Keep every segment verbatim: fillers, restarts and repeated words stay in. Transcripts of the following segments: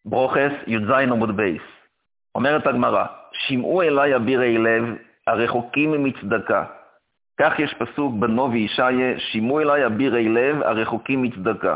ברוכס י"ז עמוד בייס. אומרת הגמרא, שמעו אליי אבירי לב הרחוקים מצדקה. כך יש פסוק בנביא ישעיה, שמעו אליי אבירי לב הרחוקים מצדקה.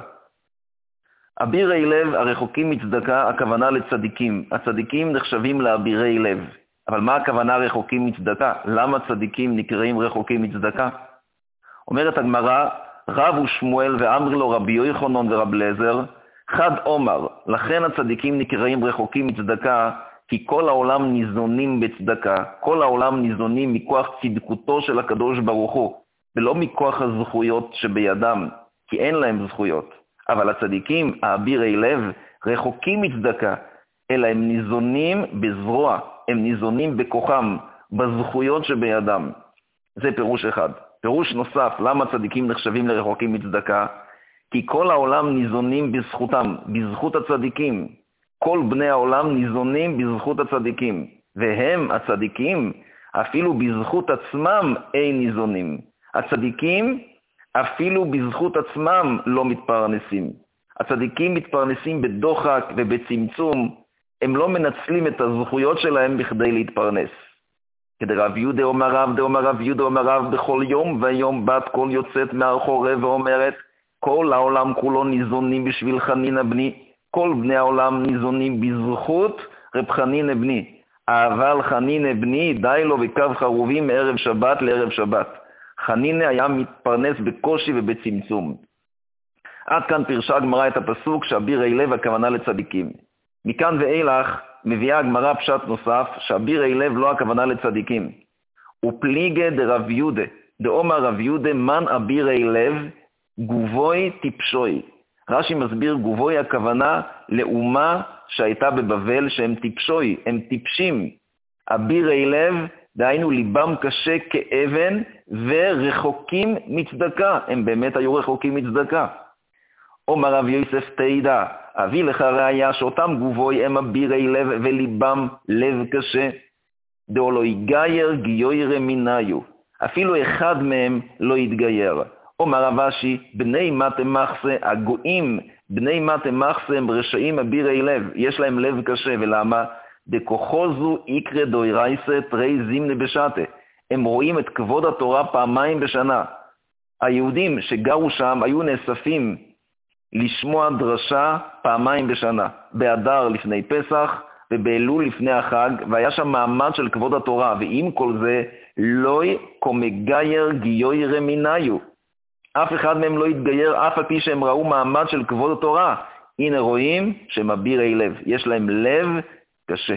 אבירי לב הרחוקים מצדקה, הכוונה לצדיקים. הצדיקים נחשבים לאבירי לב. אבל מה הכוונה רחוקים מצדקה? למה צדיקים נקראים רחוקים מצדקה? אומרת הגמרא, רב ושמואל ואמר לו רבי יוחנן ורב אליעזר, חד אומר, לכן הצדיקים נקראים רחוקים מצדקה, כי כל העולם ניזונים בצדקה, כל העולם ניזונים מכוח צדקותו של הקדוש ברוך הוא, ולא מכוח הזכויות שבידם, כי אין להם זכויות. אבל הצדיקים, האבירי לב, רחוקים מצדקה, אלא הם ניזונים בזרוע, הם ניזונים בכוחם, בזכויות שבידם. זה פירוש אחד. פירוש נוסף, למה צדיקים נחשבים לרחוקים מצדקה? כי כל העולם ניזונים בזכותם, בזכות הצדיקים. כל בני העולם ניזונים בזכות הצדיקים. והם, הצדיקים, אפילו בזכות עצמם אין ניזונים. הצדיקים אפילו בזכות עצמם לא מתפרנסים. הצדיקים מתפרנסים בדוחק ובצמצום. הם לא מנצלים את הזכויות שלהם בכדי להתפרנס. כדרב יהודה אומר רב, דאמר רב יהודה אומר רב, בכל יום ויום בת קול יוצאת מהחורב ואומרת, כל העולם כולו ניזונים בשביל חנינא בני, כל בני העולם ניזונים בזכות רב חנינא בני. אבל חנינא בני די לו בקו חרובים מערב שבת לערב שבת. חנינא היה מתפרנס בקושי ובצמצום. עד כאן פירשה הגמרא את הפסוק שאבירי לב הכוונה לצדיקים. מכאן ואילך מביאה הגמרא פשט נוסף שאבירי לב לא הכוונה לצדיקים. ופליגה דרב יהודה, דאמר רב יהודה מן אבירי לב גובוי טיפשוי. רש"י מסביר גובוי הכוונה לאומה שהייתה בבבל שהם טיפשוי, הם טיפשים. אבירי לב דהיינו ליבם קשה כאבן ורחוקים מצדקה, הם באמת היו רחוקים מצדקה. אומר רב יוסף תדע, אביא לך ראיה שאותם גובוי הם אבירי לב וליבם לב קשה. דאו לא יגייר גיוירא מיניו, אפילו אחד מהם לא יתגייר. אומר רב אשי, בני מטה מחסה, הגויים, בני מטה מחסה הם רשעים אבירי לב, יש להם לב קשה, ולמה? דכוחו זו יקרא דוירייסה תרי זימנה בשעתה. הם רואים את כבוד התורה פעמיים בשנה. היהודים שגרו שם היו נאספים לשמוע דרשה פעמיים בשנה, באדר לפני פסח ובאלול לפני החג, והיה שם מעמד של כבוד התורה, ועם כל זה לא קומגייר גיוירא מיניו. אף אחד מהם לא יתגייר, אף על פי שהם ראו מעמד של כבוד התורה. הנה רואים שהם אבירי לב, יש להם לב קשה.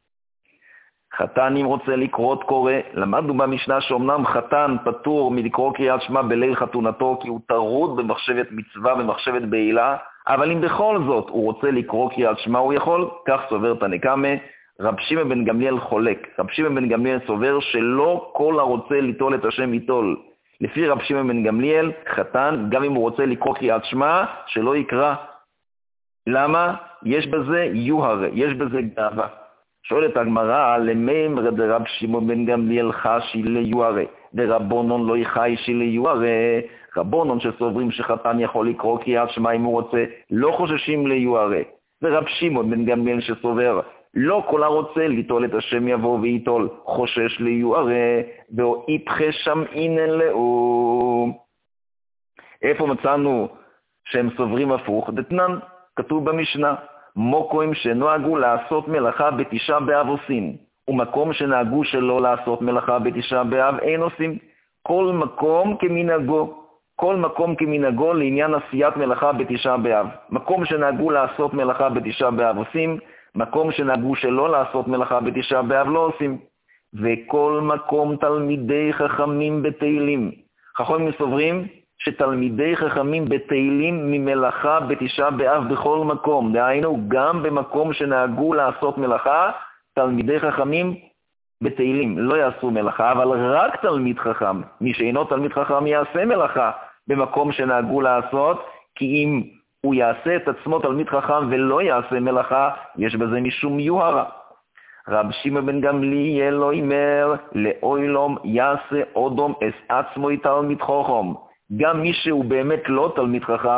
חתן אם רוצה לקרות קורא, למדנו במשנה שאומנם חתן פטור מלקרוא קריאת שמע בליל חתונתו, כי הוא טרוד במחשבת מצווה במחשבת בעילה, אבל אם בכל זאת הוא רוצה לקרוא קריאת שמע הוא יכול, כך סובר תנא קמא. רב שמעון בן גמליאל חולק. רב שמעון בן גמליאל סובר שלא כל הרוצה ליטול את השם ייטול. לפי רב שמעון בן גמליאל, חתן, גם אם הוא רוצה לקרוא קריאת שמע, שלא יקרא. למה? יש בזה יוהר, יש בזה גאווה. שואלת הגמרא, למימרא דרב שמעון בן גמליאל חשי ליוהר, דרבנן לא יחיישי ליוהר. רבנן שסוברים שחתן יכול לקרוא קריאת שמע אם הוא רוצה, לא חוששים ליוהר. ורב שמעון בן גמליאל שסובר, לא כל הרוצה ליטול את השם יבוא ויטול, חושש ליוהר, ואו איפכה שמעינן לאו. איפה מצאנו שהם סוברים הפוך? דתנן, כתוב במשנה, מוקוים שנוהגו לעשות מלאכה בתשעה באב עושים, ומקום שנהגו שלא לעשות מלאכה בתשעה באב אין עושים. כל מקום כמנהגו, כל מקום כמנהגו לעניין עשיית מלאכה בתשעה באב. מקום שנהגו לעשות מלאכה בתשעה באב עושים, מקום שנהגו שלא לעשות מלאכה בתשעה באב לא עושים. וכל מקום תלמידי חכמים בתהילים. חכמים סוברים שתלמידי חכמים בתהילים ממלאכה בתשעה באב בכל מקום. דהיינו גם במקום שנהגו לעשות מלאכה, תלמידי חכמים בתהילים לא יעשו מלאכה, אבל רק תלמיד חכם, מי שאינו תלמיד חכם יעשה מלאכה במקום שנהגו לעשות, כי אם הוא יעשה את עצמו תלמיד חכם ולא יעשה מלאכה, יש בזה משום יוהרה. רב שמעון בן גמליאל לא אומר, לאוילום יעשה אודום אס עצמו תלמיד חכם. גם מי שהוא באמת לא תלמיד חכם,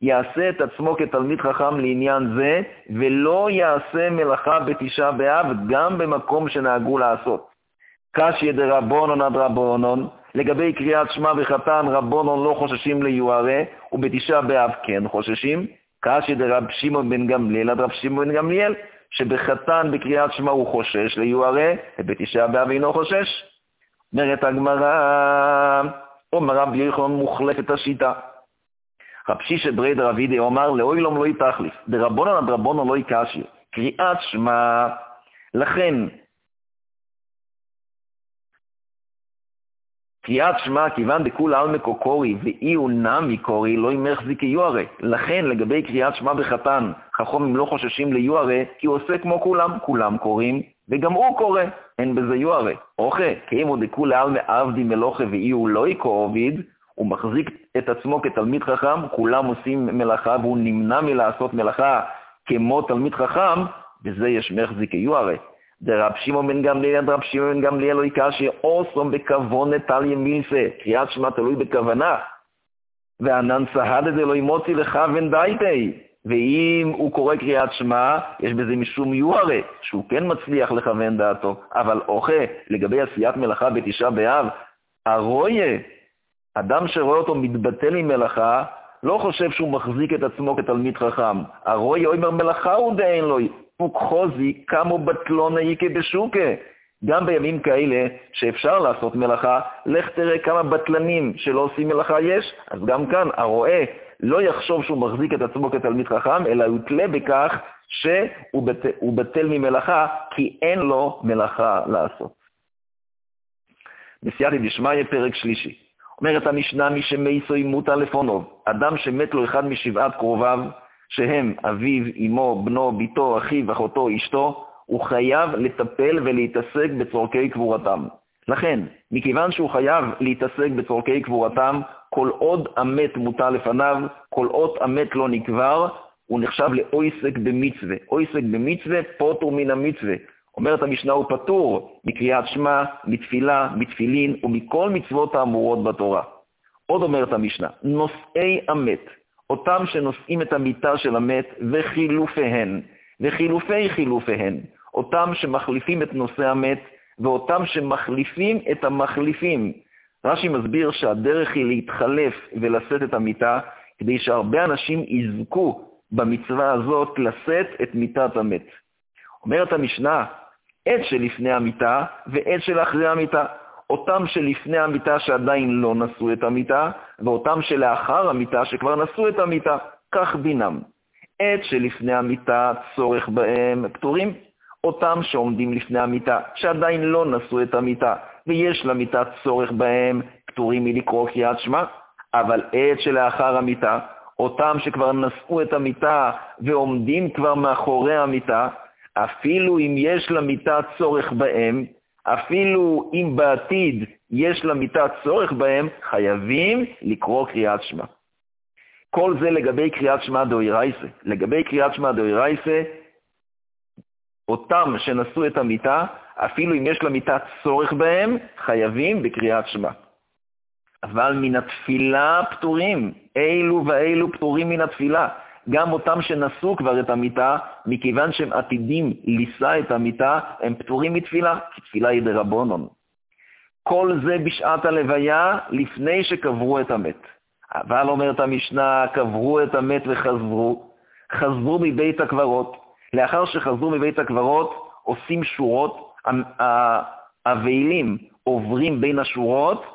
יעשה את עצמו כתלמיד חכם לעניין זה, ולא יעשה מלאכה בתשעה באב גם במקום שנהגו לעשות. קשיא דרבנן עד רבנן, לגבי קריאת שמע בחתן רבנן לא חוששים ליוהרה, ובתשעה באב כן חוששים. קשיא דרב שמעון בן גמליאל עד רב שמעון בן גמליאל, שבחתן בקריאת שמע הוא חושש ליוהרה, ובתשעה באב אינו חושש. אומרת הגמרא, אומר רבי יוחנן מוחלף את השיטה. רב שישא ברי דרב יהודה אומר, לאוילום לא יתחליף, דרבנן עד רבנן לא יקשיא. קריאת שמע, לכן, קריאת שמע כיוון דכול עלמא קוקורי ואי הוא נמי קורי לא ימחזיק יוהרה. לכן לגבי קריאת שמע בחתן חכמים לא חוששים ליוהרה, כי הוא עושה כמו כולם, כולם קוראים וגם הוא קורא, אין בזה יוהרה. אוכה, כאימו דכול עלמא עבדי מלוכה ואי הוא לא יקעוביד, הוא מחזיק את עצמו כתלמיד חכם, כולם עושים מלאכה והוא נמנע מלעשות מלאכה כמו תלמיד חכם, וזה יש מחזיק יוהרה. דרב שמעון בן גמליאל, דרב שמעון בן גמליאל לא יקשיא אוסום בכוונה תליא מילסה, קריאת שמע תלוי בכוונה. וענן סהדה דלא ימוציא לכוון דייתי, ואם הוא קורא קריאת שמע, יש בזה משום יוהרה, שהוא כן מצליח לכוון דעתו, אבל אוכה, לגבי עשיית מלאכה בתשעה באב, הרויה, אדם שרואה אותו מתבטל עם מלאכה, לא חושב שהוא מחזיק את עצמו כתלמיד חכם. הרויה אומר מלאכה הוא דאין לו, וכחוזי כמו בטלונה יקה בשוקה. גם בימים כאלה שאפשר לעשות מלאכה, לך תראה כמה בטלנים שלא עושים מלאכה יש, אז גם כאן הרואה לא יחשוב שהוא מחזיק את עצמו כתלמיד חכם, אלא הוא תלה בכך שהוא בטל, בטל ממלאכה, כי אין לו מלאכה לעשות. בסייעתא דשמיא פרק שלישי. אומרת המשנה, מי שמייסו ימותא לפונוב, אדם שמת לו אחד משבעת קרוביו, שהם אביו, אמו, בנו, ביתו, אחיו, אחותו, אשתו, הוא חייב לטפל ולהתעסק בצורכי קבורתם. לכן, מכיוון שהוא חייב להתעסק בצורכי קבורתם, כל עוד המת מוטל לפניו, כל עוד המת לא נקבר, הוא נחשב לאויסק במצווה. אויסק במצווה פוטר מן המצווה. אומרת המשנה, הוא פטור מקריאת שמע, מתפילה, מתפילין ומכל מצוות האמורות בתורה. עוד אומרת המשנה, נושאי המת, אותם שנושאים את המיטה של המת וחילופיהן, וחילופי חילופיהן, אותם שמחליפים את נושא המת, ואותם שמחליפים את המחליפים. רש"י מסביר שהדרך היא להתחלף ולשאת את המיטה, כדי שהרבה אנשים יזכו במצווה הזאת לשאת את מיטת המת. אומרת המשנה, עת שלפני המיטה ועת של אחרי המיטה. אותם שלפני המיטה שעדיין לא נשאו את המיטה, ואותם שלאחר המיטה שכבר נשאו את המיטה, כך דינם. עת שלפני המיטה צורך בהם פטורים, אותם שעומדים לפני המיטה שעדיין לא נשאו את המיטה, ויש למיטה צורך בהם פטורים מלקרוא קריאת שמע. אבל עת שלאחר המיטה, אותם שכבר נשאו את המיטה ועומדים כבר מאחורי המיטה, אפילו אם יש למיטה צורך בהם, אפילו אם בעתיד יש למיטה צורך בהם, חייבים לקרוא קריאת שמע. כל זה לגבי קריאת שמע דאורייתא. לגבי קריאת שמע דאורייתא, אותם שנשאו את המיטה, אפילו אם יש למיטה צורך בהם, חייבים בקריאת שמע. אבל מן התפילה פטורים, אילו ואילו פטורים מן התפילה. גם אותם שנשאו כבר את המיטה, מכיוון שהם עתידים לישא את המיטה, הם פטורים מתפילה, כי תפילה היא דרבנן. כל זה בשעת הלוויה לפני שקברו את המת. אבל אומרת המשנה, קברו את המת וחזרו, חזרו מבית הקברות. לאחר שחזרו מבית הקברות, עושים שורות, האבלים עוברים בין השורות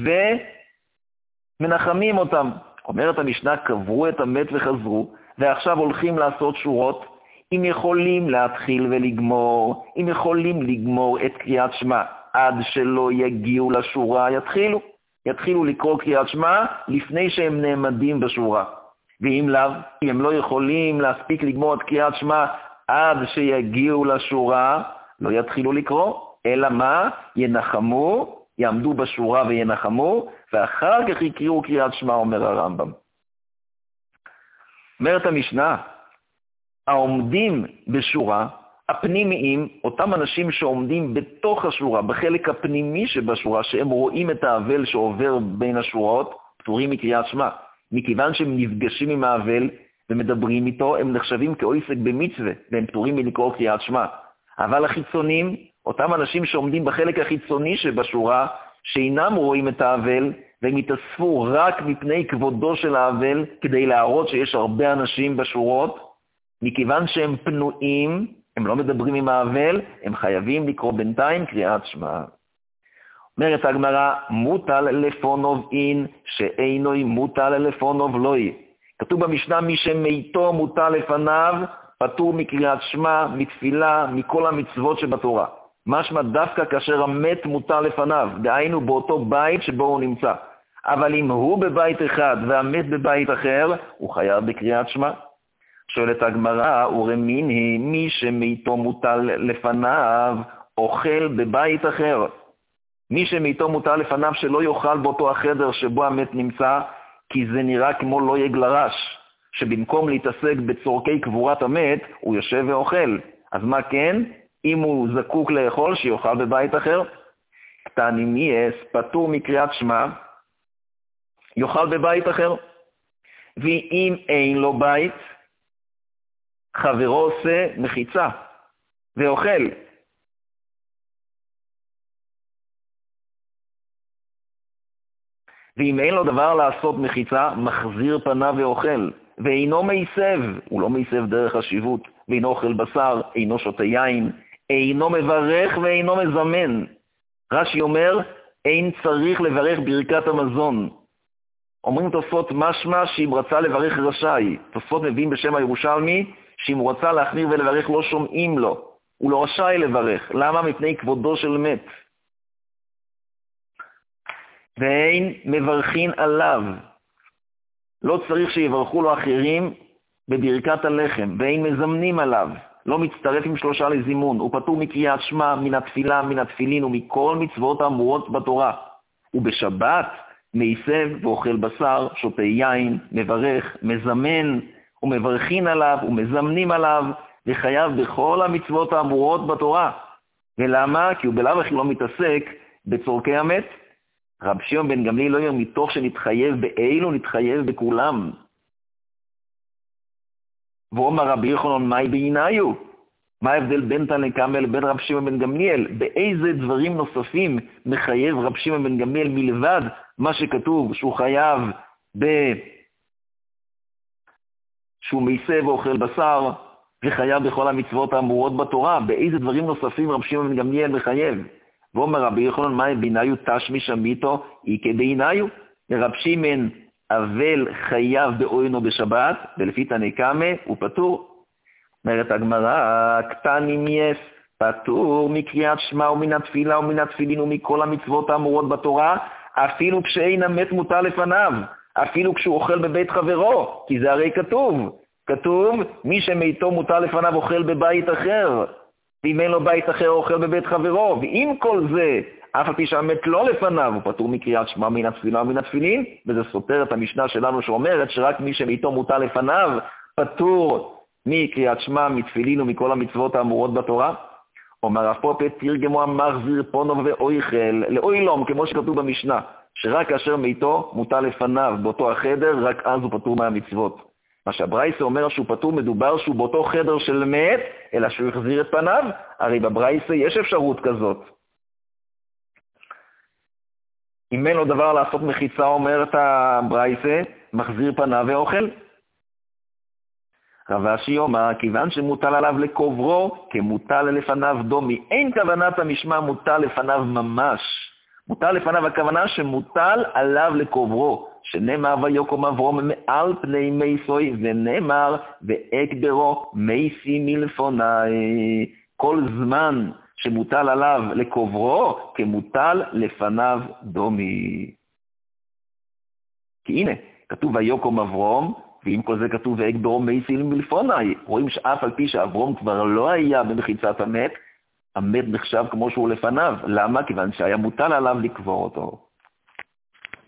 ומנחמים אותם. אומרת המשנה, קברו את המת וחזרו, ועכשיו הולכים לעשות שורות. אם יכולים להתחיל ולגמור, אם יכולים לגמור את קריאת שמע, עד שלא יגיעו לשורה, יתחילו. יתחילו לקרוא קריאת שמע לפני שהם נעמדים בשורה. ואם לאו, אם הם לא יכולים להספיק לגמור את קריאת שמע עד שיגיעו לשורה, לא יתחילו לקרוא, אלא מה? ינחמו, יעמדו בשורה וינחמו, ואחר כך יקראו קריאת שמע, אומר הרמב"ם. אומרת המשנה, העומדים בשורה, הפנימיים, אותם אנשים שעומדים בתוך השורה, בחלק הפנימי שבשורה, שהם רואים את האבל שעובר בין השורות, פטורים מקריאת שמע. מכיוון שהם נפגשים עם האבל ומדברים איתו, הם נחשבים כעוסק במצווה, והם פטורים מלקרוא קריאת שמע. אבל החיצונים, אותם אנשים שעומדים בחלק החיצוני שבשורה, שאינם רואים את האבל, והם התאספו רק מפני כבודו של האבל, כדי להראות שיש הרבה אנשים בשורות, מכיוון שהם פנויים, הם לא מדברים עם האבל, הם חייבים לקרוא בינתיים קריאת שמע. אומרת הגמרא, מוטל לפונוב אין, שאינוי מוטל לפונוב לוי. כתוב במשנה, מי שמיתו מוטל לפניו, פטור מקריאת שמע, מתפילה, מכל המצוות שבתורה. משמע דווקא כאשר המת מוטל לפניו, דהיינו באותו בית שבו הוא נמצא. אבל אם הוא בבית אחד והמת בבית אחר, הוא חייב בקריאת שמע. שואלת הגמרא, ורמין היא מי שמיתו מוטל לפניו, אוכל בבית אחר. מי שמיתו מוטל לפניו שלא יאכל באותו החדר שבו המת נמצא, כי זה נראה כמו לא יגלרש, שבמקום להתעסק בצורכי קבורת המת, הוא יושב ואוכל. אז מה כן? אם הוא זקוק לאכול, שיאכל בבית אחר. קטנים יס, פטור מקריאת שמע, יאכל בבית אחר. ואם אין לו בית, חברו עושה מחיצה ואוכל. ואם אין לו דבר לעשות מחיצה, מחזיר פניו ואוכל. ואינו מייסב, הוא לא מייסב דרך השיבות, ואינו אוכל בשר, אינו שותה יין, אינו מברך ואינו מזמן. רש"י אומר, אין צריך לברך ברכת המזון. אומרים תוספות משמע שאם רצה לברך רשאי. תוספות מביאים בשם הירושלמי, שאם הוא רצה להחמיר ולברך לא שומעים לו. הוא לא רשאי לברך. למה? מפני כבודו של מת. ואין מברכין עליו. לא צריך שיברכו לו אחרים בברכת הלחם. ואין מזמנים עליו. לא מצטרף עם שלושה לזימון. הוא פטור מקריאת שמע, מן התפילה, מן התפילין ומכל מצוות האמורות בתורה. ובשבת מייסב ואוכל בשר, שותה יין, מברך, מזמן, ומברכין עליו ומזמנים עליו, וחייב בכל המצוות האמורות בתורה. ולמה? כי הוא בלאו הכי לא מתעסק בצורכי המת. רב שמעון בן גמליאל לא אומר מתוך שנתחייב באילו נתחייב בכולם. ואומר רבי יוחנן מאי בעיניו? מה ההבדל בין תנא קמא לבין רב שמעון בן גמליאל? באיזה דברים נוספים מחייב רב שמעון בן גמליאל מלבד מה שכתוב שהוא חייב ב... שהוא מייסב ואוכל בשר וחייב בכל המצוות האמורות בתורה? באיזה דברים נוספים רב שמעון בן גמליאל מחייב? ואומר רבי יוחנן מאי בעיניו תשמי שמיתו איקה בעיניו? לרב שמעון אבל חייב באוינו בשבת, ולפי תנא קמא הוא פטור. אומרת הגמרא, קטנים יס, פטור מקריאת שמע ומן התפילה ומן התפילין ומכל המצוות האמורות בתורה, אפילו כשאין המת מוטל לפניו, אפילו כשהוא אוכל בבית חברו, כי זה הרי כתוב. כתוב, מי שמיתו מוטל לפניו אוכל בבית אחר, ואם אין לו בית אחר אוכל בבית חברו, ועם כל זה, אף על פי שהמת לא לפניו, הוא פטור מקריאת שמע מן התפילה ומן התפילין, וזה סותר את המשנה שלנו שאומרת שרק מי שמיתו מוטל לפניו, פטור מקריאת שמע, מתפילין ומכל המצוות האמורות בתורה. אומר רב פופא, תרגמו המחזיר פונוב ואויכל, לאוילום, כמו שכתוב במשנה, שרק כאשר מיתו מוטל לפניו באותו החדר, רק אז הוא פטור מהמצוות. מה שהברייסה אומר שהוא פטור, מדובר שהוא באותו חדר של מת, אלא שהוא יחזיר את פניו, הרי בברייסה יש אפשרות כזאת. אם אין לו דבר לעשות מחיצה, אומרת הברייסה, מחזיר פניו ואוכל. רב אשי אומר, כיוון שמוטל עליו לקוברו, כמוטל לפניו דומי. אין כוונת המשמע מוטל לפניו ממש. מוטל לפניו הכוונה שמוטל עליו לקוברו, שנאמר ויקום אברום מעל פני מייסוי, ונאמר ואקברו מייסי מלפוני. כל זמן שמוטל עליו לקוברו, כמוטל לפניו דומי. כי הנה, כתוב ויקום אברום, ועם כל זה כתוב ואקברו מייסי מלפוני. רואים שאף על פי שאברום כבר לא היה במחיצת המת, המת נחשב כמו שהוא לפניו. למה? כיוון שהיה מוטל עליו לקבור אותו.